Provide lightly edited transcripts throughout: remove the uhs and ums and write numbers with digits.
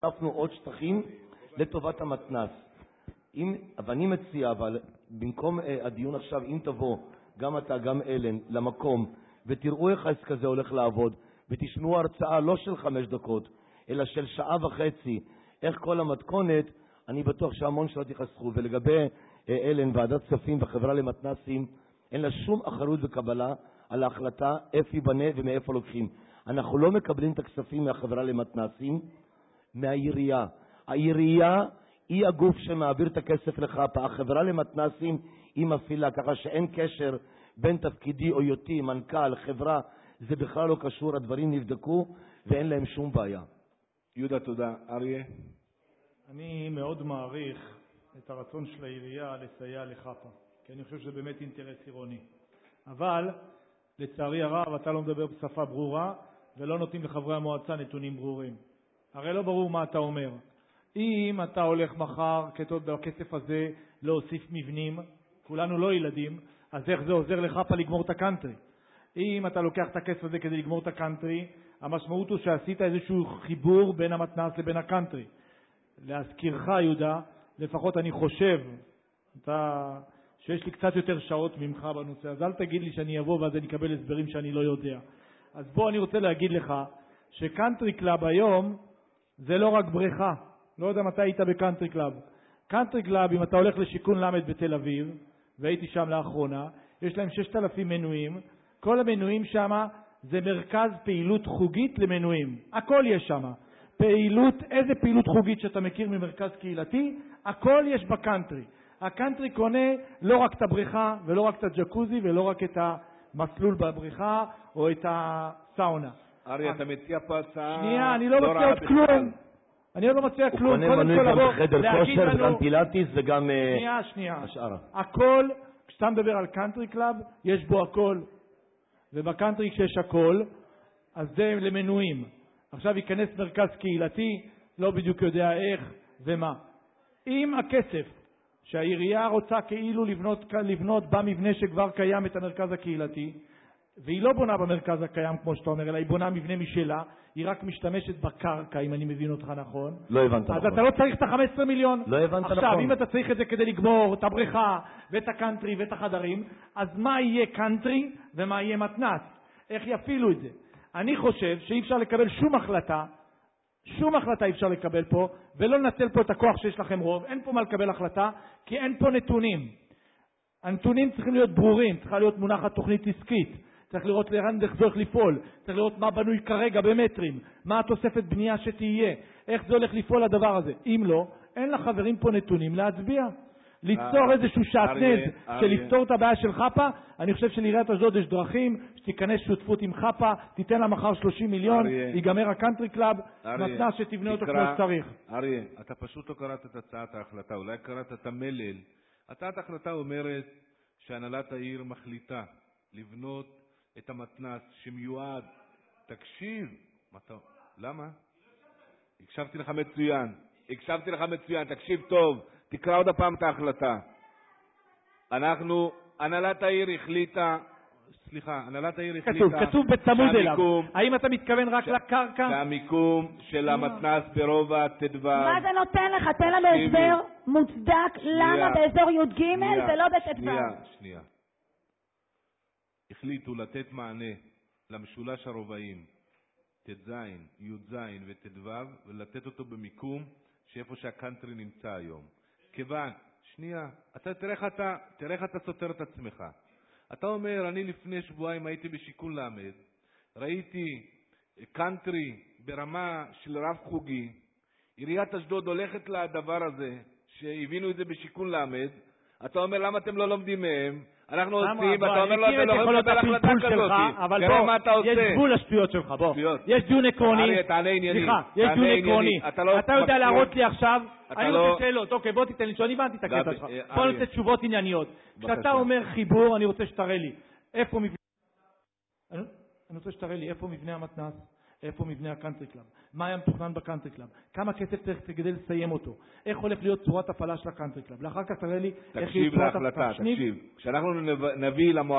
הוספנו עוד שטחים לטובת המתנ"ס. ואני מציע, אבל במקום הדיון עכשיו, אם תבוא גם אתה, גם אלן, למקום, ותראו איך העסק הזה הולך לעבוד, ותשמעו הרצאה לא של 5 דקות, אלא של 1.5 שעה, איך כל המתכונת, אני בטוח שהמון שלא תחסכו. ולגבי אלן, ועדת כספים בחברה למתנ"סים, אין לה שום אחריות וקבלה על ההחלטה איפה ייבנה ומאיפה לוקחים. אנחנו לא מקבלים את הכספים מהחברה למתנ"סים, מהעירייה. העירייה היא הגוף שמעביר את הכסף לחפה. החברה למתנ"סים היא מפעילה, ככה שאין קשר בין תפקידי או יותי, מנכ"ל, חברה, זה בכלל לא קשור, הדברים נבדקו ואין להם שום בעיה. יהודה, תודה. אריה? אני מאוד מעריך את הרצון של העירייה לסייע לחפה, כי אני חושב שזה באמת אינטרס עירוני. אבל לצערי הרב אתה לא מדבר בשפה ברורה ולא נותנים לחברי המועצה נתונים ברורים. הרי לא ברור מה אתה אומר. אם אתה הולך מחר בכסף הזה להוסיף מבנים, כולנו לא ילדים, אז איך זה עוזר לחפה לגמור את הקנטרי? אם אתה לוקח את הכסף הזה כדי לגמור את הקנטרי, המשמעות הוא שעשית איזשהו חיבור בין המתנ"ס לבין הקנטרי. להזכירך יהודה, לפחות אני חושב שיש לי קצת יותר שעות ממך בנושא, אז אל תגיד לי שאני אבוא ואז אני אקבל הסברים שאני לא יודע. אז בוא, אני רוצה להגיד לך שקנטרי קלאב היום זה לא רק בריכה. לא יודע מתי היית בקנטרי קלאב. קנטרי קלאב, אם אתה הולך לשיקון למד בתל אביב, והייתי שם לאחרונה, יש להם 6,000 מנויים. כל המנויים שם זה מרכז פעילות חוגית למנויים. הכל יש שם. איזה פעילות חוגית שאתה מכיר ממרכז קהילתי, הכל יש בקנטרי. הקנטרי קונה לא רק את הבריכה ולא רק את הג'קוזי ולא רק את המסלול בבריכה או את הסאונה. אריה, אתה מציע פה הצעה... שנייה, אני לא מציע עוד כלום. אני עוד לא מציע כלום. הוא קונה מנוי גם בחדר כושר וגם פילאטיס וגם השאר. הכל, כשאתה מדבר על קנטרי קלאב, יש בו הכל. ובקנטרי כשיש הכל, אז זה למנויים. עכשיו ייכנס מרכז קהילתי, לא בדיוק יודע איך ומה. אם הכסף שהעירייה רוצה כאילו לבנות במבנה שכבר קיים את המרכז הקהילתי, והיא לא בונה במרכז הקיים כמו שאתה אומר, אלא היא בונה מבנה משלה, היא רק משתמשת בקרקע, אם אני מבין אותך נכון. לא הבנת נכון. אז אתה לא צריך את ה-15 מיליון. לא הבנת נכון. עכשיו, אם אתה צריך את זה כדי לגמור את הבריכה ואת הקנטרי ואת החדרים, אז מה יהיה קנטרי ומה יהיה מתנ"ס? איך יפעילו את זה? אני חושב שאי אפשר לקבל שום החלטה אי אפשר לקבל פה, ולא לנצל פה את הכוח שיש לכם רוב. אין פה מה לקבל החלטה, כי אין פה נתונים. הנתונים צריכים להיות ברורים, צריכה להיות מונחת תוכנית עסקית. צריך לראות לאן זה הולך לפעול, צריך לראות מה בנוי כרגע במטרים, מה התוספת בנייה שתהיה, איך זה הולך לפעול הדבר הזה. אם לא, אין לחברים פה נתונים להצביע. ליצור איזשהו שעטנז של לפתור את הבעיה של חפה. אני חושב שלעיריית אשדוד יש דרכים שתיכנס שותפות עם חפה, תיתן לה מחר 30 מיליון, ייגמר הקנטרי קלאב, מתנה שתבנה אותו כמו שצריך. אריה, אתה פשוט לא קראת את הצעת ההחלטה, אולי קראת את המלל. הצעת ההחלטה אומרת שהנהלת העיר מחליטה לבנות את המתנ"ס שמיועד. תקשיב, למה? הקשבתי לך מצוין, תקשיב טוב, תקרא עוד הפעם את ההחלטה. הנהלת העיר החליטה, כתוב בצמוד אליו. האם אתה מתכוון רק לקרקע? שהמיקום של המתנ"ס ברובע ט"ו. מה זה נותן לך? תן לנו הסבר מוצדק למה באזור י"ג ולא בט"ו. שנייה. החליטו לתת מענה למשולש הרובעים ט"ז, י"ז וט"ו, ולתת אותו במיקום שאיפה שהקנטרי נמצא היום. כיוון, שנייה, תראה איך אתה סותר את עצמך. אתה אומר, אני לפני שבועיים הייתי בשיכון למד, ראיתי קנטרי ברמה של רב חוגי, עיריית אשדוד הולכת לדבר הזה, שהבינו את זה בשיכון למד, אתה אומר, למה אתם לא לומדים מהם? אנחנו עושים, אתה אומר לו, אתה לא יכול לקבל החלטה כזאת. תראה מה אתה עושה. יש גבול לשטויות שלך, בוא. יש דיון עקרוני. תענה ענייני. סליחה, יש דיון עקרוני. אתה יודע להראות לי עכשיו, אני רוצה שאלות. אוקיי, בוא תיתן לי, שאני הבנתי את הקטע שלך. בוא נעשה תשובות ענייניות. כשאתה אומר חיבור, אני רוצה שתראה לי. אני רוצה שתראה לי איפה מבנה המתנ"ס, איפה מבנה הקנטרי קלאב, מה היה מתוכנן בקנטרי קלאב, כמה כסף צריך כדי לסיים אותו, איך הולך להיות צורת הפעלה של הקנטרי קלאב. לאחר כך תראה לי איך היא צורת הפעלה. תקשיב, כשאנחנו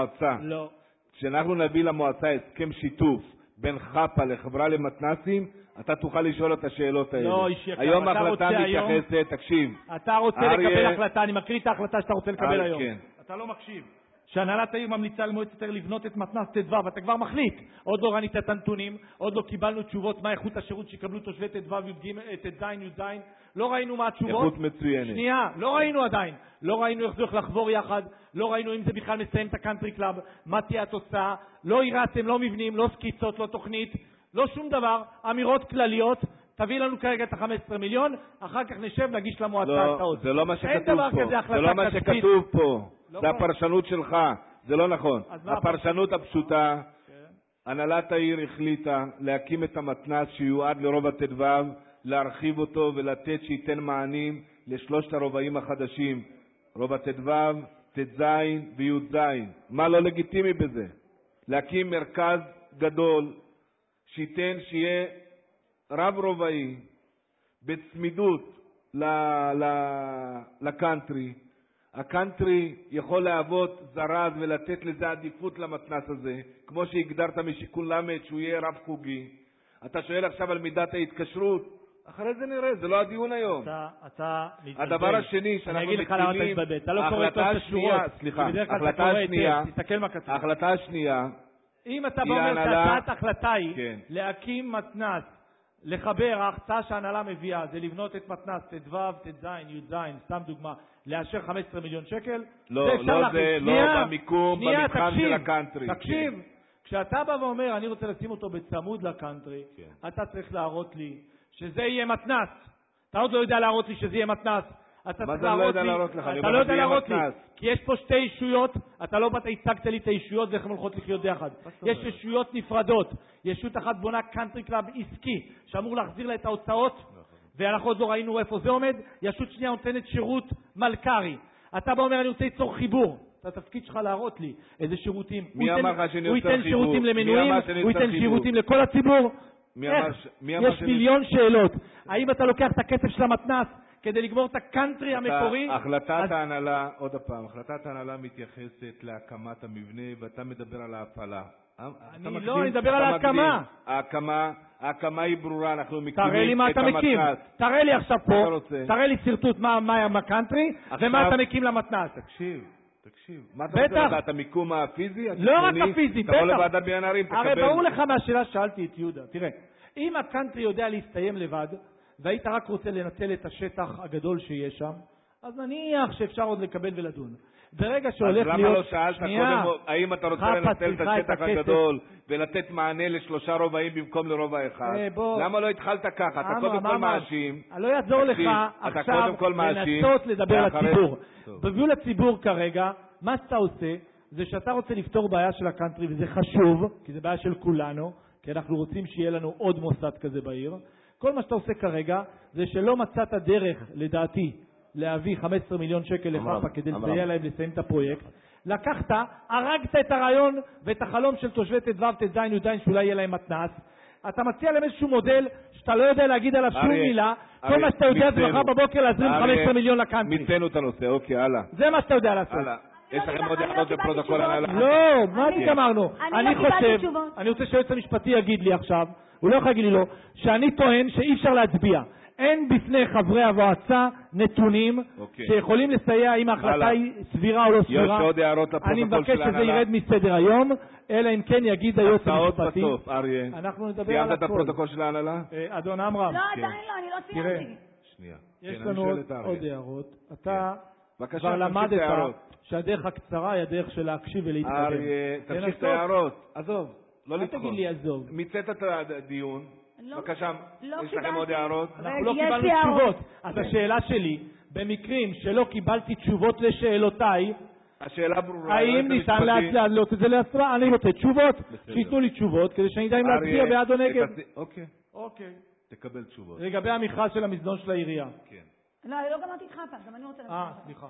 נביא למועצה הסכם שיתוף בין חפה לחברה למתנ"סים, אתה תוכל לשאול את השאלות האלה. לא, איש יקר, היום אתה ההחלטה רוצה מתייחסת, תקשיב. אתה רוצה לקבל החלטה, אני מקריא את ההחלטה שאתה רוצה לקבל היום. כן. אתה לא מקשיב. שהנהלת העיר ממליצה למועצת העיר לבנות את מתנ"ס ט"ו, אתה כבר מחליט. עוד לא ראית את הנתונים, עוד לא קיבלנו תשובות מה איכות השירות שיקבלו תושבי ט"ו, ט"ז, י"ז. לא ראינו מה התשובות. איכות מצוינת. שנייה, לא ראינו עדיין. לא ראינו איך זה הולך לחבור יחד, לא ראינו אם זה בכלל מסיים את הקאנטרי קלאב, מה תהיה התוצאה, לא הראתם, לא מבנים, לא סקיצות, לא תוכנית, לא שום דבר, אמירות כלליות. תביא לנו כרגע את ה-15 מיליון, אחר כך נשב, נגיש למועצה הצעות. זה לא מה שכתוב פה. זה לא מה שכתוב פה. זה הפרשנות שלך. זה לא נכון. הפרשנות הפשוטה, הנהלת העיר החליטה להקים את המתנ"ס שיועד לרובע ט"ו, להרחיב אותו ולתת שייתן מענים לשלושת הרובעים החדשים, רובע ט"ו, ט"ז וי"ז. מה לא לגיטימי בזה? להקים מרכז גדול שיהיה רב רובעי בצמידות לקאנטרי. הקאנטרי יכול להוות זרז ולתת לזה עדיפות למתנ"ס הזה, כמו שהגדרת משיקול למד שהוא יהיה רב חוגי. אתה שואל עכשיו על מידת ההתקשרות, אחרי זה נראה, זה לא הדיון היום. אתה מתבלבל. הדבר השני שאנחנו מטילים, ההחלטה השנייה, אם אתה אומר שהצעת ההחלטה היא להקים מתנ"ס, לחבר, ההחלטה שההנהלה מביאה זה לבנות את מתנ"ס ט"ו, ט"ז, י"ז, סתם דוגמה, לאשר 15 מיליון שקל. לא במיקום, במתחם של הקאנטרי. תקשיב, כשאתה בא ואומר אני רוצה לשים אותו בצמוד לקאנטרי, אתה צריך להראות לי שזה יהיה מתנ"ס. אתה עוד לא יודע להראות לי שזה יהיה מתנ"ס. מה זה לא יודע להראות לך? אתה לא יודע להראות לי, כי יש פה שתי ישויות, אתה לא באת, הצגת לי את הישויות ואיך הן הולכות לחיות ביחד. יש ישויות נפרדות. ישות אחת בונה קאנטרי קלאב עסקי, שאמור להחזיר לה את ההוצאות, ואנחנו עוד לא ראינו איפה זה עומד. ישות שנייה נותנת שירות מלכ"רי. אתה בא אומר אני רוצה ליצור חיבור. את התפקיד שלך להראות לי איזה שירותים. הוא ייתן שירותים למנויים, הוא ייתן שירותים לכל הציבור. יש מיליון שאלות. האם אתה לוקח את הכסף של המתנ"ס כדי לגמור את הקאנטרי המקורי? החלטת ההנהלה, עוד הפעם, החלטת ההנהלה מתייחסת להקמת המבנה, ואתה מדבר על ההפעלה. אני מדבר על ההקמה. ההקמה היא ברורה, אנחנו מקימים את המתנ"ס. תראה לי מה אתה מקים. תראה לי עכשיו פה, תראה לי סרטוט מה הקאנטרי ומה אתה מקים למתנ"ס. תקשיב. מה אתה רוצה לדעת? המיקום הפיזי? לא רק הפיזי, בטח. תבוא לוועדת בניין ערים, תקבל. הרי ברור לך מהשאלה שאלתי את יהודה. תראה, אם הקאנטרי יודע להסתיים לבד, והיית רק רוצה לנצל את השטח הגדול שיש שם, אז נניח שאפשר עוד לקבל ולדון. ברגע שהולך להיות... אז למה לא שאלת קודם, האם אתה רוצה לנצל את השטח הגדול ולתת מענה לשלושה רובעים במקום לרובע אחד? למה לא התחלת ככה? אתה קודם כל מאשים. לא יעזור לך עכשיו לנסות לדבר לציבור. בביאו לציבור כרגע, מה שאתה עושה זה שאתה רוצה לפתור בעיה של הקאנטרי, וזה חשוב, כי זה בעיה של כולנו, כי אנחנו רוצים שיהיה לנו עוד מוסד כזה בעיר. כל מה שאתה עושה כרגע זה שלא מצאת דרך, לדעתי, להביא 15 מיליון שקל לחפה כדי לסייע להם לסיים את הפרויקט. לקחת, הרגת את הרעיון ואת החלום של תושבי ט"ו, ט"ז, י"ז, שאולי יהיה להם מתנ"ס. אתה מציע להם איזשהו מודל שאתה לא יודע להגיד עליו שום מילה. כל מה שאתה יודע זה מחר בבוקר להזרים 15 מיליון לקאנטרי. מיצינו את הנושא, אוקיי, הלאה. זה מה שאתה יודע לעשות. יש לכם עוד הערות בפרוטוקול הנהלה? לא, מה אני גמרנו? אני רוצה שהיועץ המשפטי יגיד לי עכשיו, הוא לא יכול להגיד לי לא, שאני טוען שאי אפשר להצביע. אין בפני חברי המועצה נתונים שיכולים לסייע אם ההחלטה היא סבירה או לא סבירה. יש עוד הערות לפרוטוקול של ההנהלה? אני מבקש שזה ירד מסדר היום, אלא אם כן יגיד היועץ המשפטי. בסוף, אריה. אנחנו נדבר על הכל. סיימת את הפרוטוקול של ההנהלה? אדון עמרם. לא, עדיין לא, אני לא סיימתי. שנייה. יש לנו עוד הערות. אתה כבר למדת שהדרך הקצרה היא הדרך של להקשיב ולהתקדם. אריה, תמשיך את ההערות. עזוב, לא לדחות. אל תגיד לי עזוב. מיצאת את הדיון. בבקשה, יש לכם עוד הערות? אנחנו לא קיבלנו תשובות. אז השאלה שלי, במקרים שלא קיבלתי תשובות לשאלותיי, השאלה ברורה. האם ניתן להעלות את זה להצבעה? אני רוצה תשובות. שיתנו לי תשובות כדי שאני אדע אם להצביע בעד או נגד. אוקיי. תקבל תשובות. לגבי המכרז של המזנון של העירייה. כן. לא, אני לא גמרתי איתך פעם, גם אני רוצה להצביע. סליחה.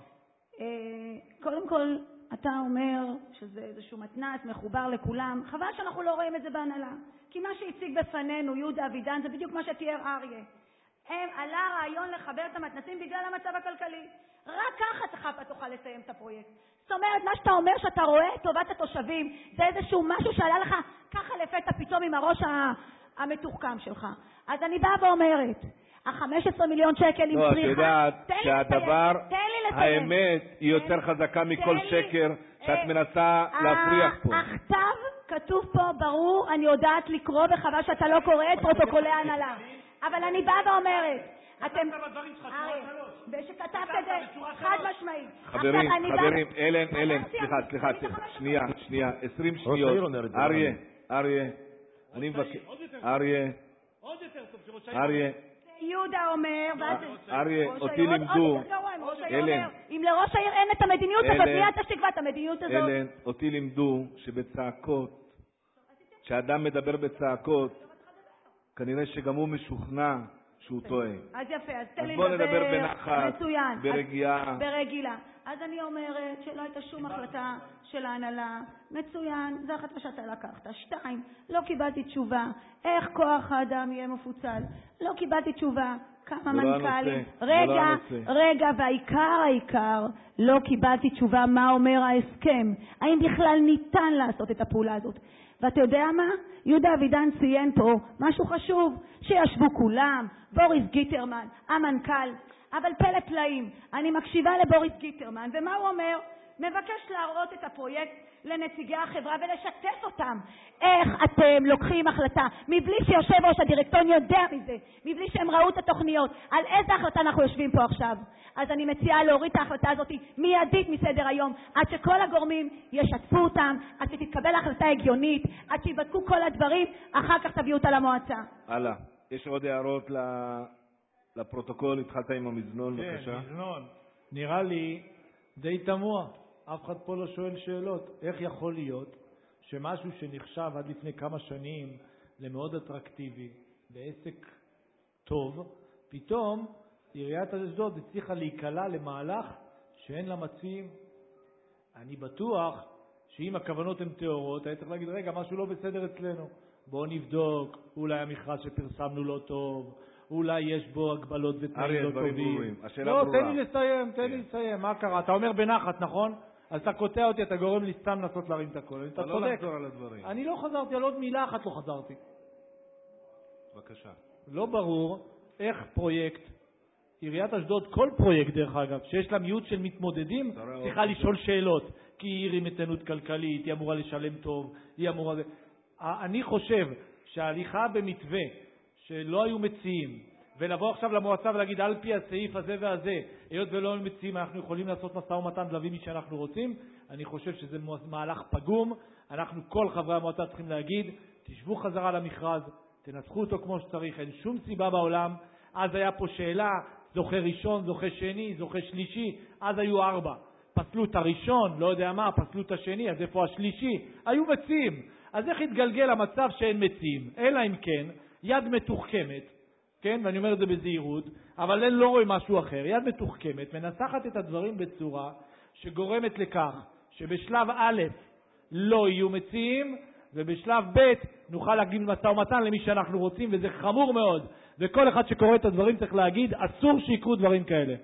קודם כל, אתה אומר שזה איזשהו מתנ"ס מחובר לכולם. חבל שאנחנו לא רואים את זה בהנהלה. כי מה שהציג בפנינו יהודה אבידן זה בדיוק מה שתיאר אריה. עלה רעיון לחבר את המתנ"סים בגלל המצב הכלכלי. רק ככה חפה תוכל לסיים את הפרויקט. זאת אומרת, מה שאתה אומר שאתה רואה טובת התושבים, זה איזשהו משהו שעלה לך ככה לפתע פתאום עם הראש המתוחכם שלך. אז אני באה ואומרת, ה-15 מיליון שקל עם לא, את צריכה... יודעת שהדבר, האמת היא יותר חזקה מכל שקר שאת מנסה להפריח פה. הכתב כתוב פה ברור, אני יודעת לקרוא, וחבל שאתה לא קורא את פרוטוקולי ההנהלה. אבל אני באה ואומרת, אתם... ושכתבת את זה חד משמעית. חברים, אלן, סליחה, שנייה, 20 שניות. אריה, אני מבקש, אריה, יהודה אומר, אריה, אותי לימדו, אם לראש העיר אין את המדיניות הזאת, מי אתה שתקבע את המדיניות הזאת? אלן, אותי לימדו שבצעקות, כשאדם מדבר בצעקות, כנראה שגם הוא משוכנע שהוא טועה. אז יפה, אז תן לי בוא נדבר בנחת, ברגיעה. ברגילה. אז אני אומרת שלא הייתה שום החלטה של ההנהלה. מצוין, זו החלטה שאתה לקחת. 2, לא קיבלתי תשובה. איך כוח האדם יהיה מפוצל? לא קיבלתי תשובה. כמה מנכ"לים. רגע, והעיקר, לא קיבלתי תשובה מה אומר ההסכם. האם בכלל ניתן לעשות את הפעולה הזאת? ואתה יודע מה? יהודה אבידן ציין פה משהו חשוב, שישבו כולם, בוריס גיטרמן, המנכ"ל, אבל פלא פלאים, אני מקשיבה לבוריס גיטרמן, ומה הוא אומר? מבקש להראות את הפרויקט לנציגי החברה ולשתף אותם. איך אתם לוקחים החלטה, מבלי שיושב ראש הדירקטוריון יודע מזה, מבלי שהם ראו את התוכניות, על איזה החלטה אנחנו יושבים פה עכשיו? אז אני מציעה להוריד את ההחלטה הזאת מיידית מסדר היום, עד שכל הגורמים ישתפו אותם, עד שתתקבל החלטה הגיונית, עד שיבדקו כל הדברים, אחר כך תביאו אותה למועצה. הלאה, יש עוד הערות לפרוטוקול? התחלת עם המזנון, בבקשה. כן, מזנון. נראה לי די תמוה. אף אחד פה לא שואל שאלות. איך יכול להיות שמשהו שנחשב עד לפני כמה שנים למאוד אטרקטיבי, בעסק טוב, פתאום עיריית אשדוד הצליחה להיקלע למהלך שאין לה מציעים? אני בטוח שאם הכוונות הן טהורות, היה צריך להגיד, רגע, משהו לא בסדר אצלנו. בואו נבדוק, אולי המכרז שפרסמנו לא טוב, אולי יש בו הגבלות ותנאים לא טובים. לא, תן לי לסיים, מה קרה? אתה אומר בנחת, נכון? אז אתה קוטע אותי, אתה גורם לי סתם לנסות להרים את הכל. אתה לא לחזור על הדברים. אני לא חזרתי, על עוד מילה אחת לא חזרתי. בבקשה. לא ברור איך פרויקט, עיריית אשדוד, כל פרויקט דרך אגב, שיש לה מיעוט של מתמודדים, צריכה לשאול שאלות. כי היא עיר עם איתנות כלכלית, היא אמורה לשלם טוב, היא אמורה... אני חושב שההליכה במתווה שלא היו מציעים, ולבוא עכשיו למועצה ולהגיד על פי הסעיף הזה והזה, היות ולא היו מציעים, אנחנו יכולים לעשות משא ומתן להביא מי שאנחנו רוצים. אני חושב שזה מהלך פגום. אנחנו כל חברי המועצה צריכים להגיד, תשבו חזרה למכרז, תנסחו אותו כמו שצריך, אין שום סיבה בעולם. אז היה פה שאלה, זוכה ראשון, זוכה שני, זוכה שלישי, אז היו 4. פסלו את הראשון, לא יודע מה, פסלו את השני, אז איפה השלישי? היו מציעים. אז איך התגלגל המצב שאין מציעים? אלא אם כן, יד מתוחכמת, כן, ואני אומר את זה בזהירות, אבל אני לא רואה משהו אחר, יד מתוחכמת מנסחת את הדברים בצורה שגורמת לכך שבשלב א' לא יהיו מציעים, ובשלב ב' נוכל להגיד משא ומתן למי שאנחנו רוצים, וזה חמור מאוד. וכל אחד שקורא את הדברים צריך להגיד, אסור שיקרו דברים כאלה.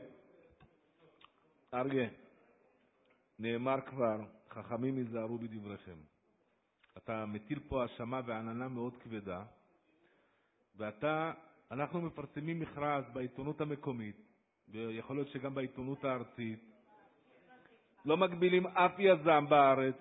אריה, נאמר כבר, חכמים ייזהרו בדבריכם. אתה מטיל פה האשמה ועננה מאוד כבדה, אנחנו מפרסמים מכרז בעיתונות המקומית, ויכול להיות שגם בעיתונות הארצית, לא מגבילים אף יזם בארץ,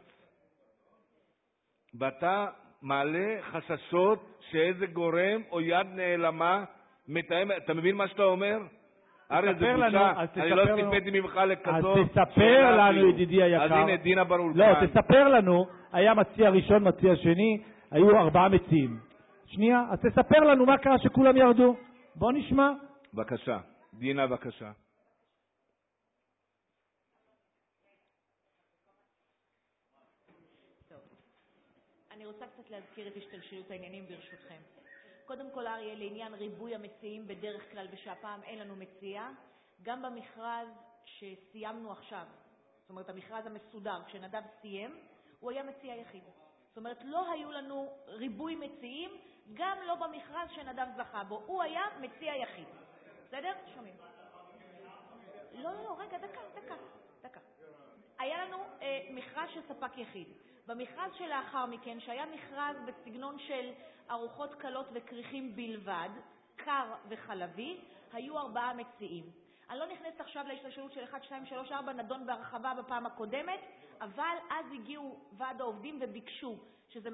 ואתה מעלה חששות שאיזה גורם או יד נעלמה מתאם. אתה מבין מה שאתה אומר? אריה, זה בושה. אני לא ציפיתי ממך לכזאת. אז תספר לנו, ידידי היקר. אז הנה, דינה ברולפן. לא, תספר לנו, היה מציע ראשון, מציע שני, היו 4 מציעים. שנייה, אז תספר לנו מה קרה שכולם ירדו. בוא נשמע. בבקשה. דינה, בבקשה. אני רוצה קצת להזכיר את השתלשלות העניינים ברשותכם. קודם כל, אריה, לעניין ריבוי המציעים, בדרך כלל ושהפעם אין לנו מציע, גם במכרז שסיימנו עכשיו, זאת אומרת המכרז המסודר, כשנדב סיים, הוא היה מציע יחיד. זאת אומרת, לא היו לנו ריבוי מציעים, גם לא במכרז שנדב זכה בו, הוא היה מציע יחיד. בסדר? שומעים. לא, רגע, דקה. היה לנו מכרז של ספק יחיד. במכרז שלאחר מכן, שהיה מכרז בסגנון של ארוחות קלות וכריכים בלבד, קר וחלבי, היו 4 מציעים. אני לא נכנסת עכשיו להשתלשלות של 1, 2, 3, 4, נדון בהרחבה בפעם הקודמת, אבל אז הגיעו ועד העובדים וביקשו שזה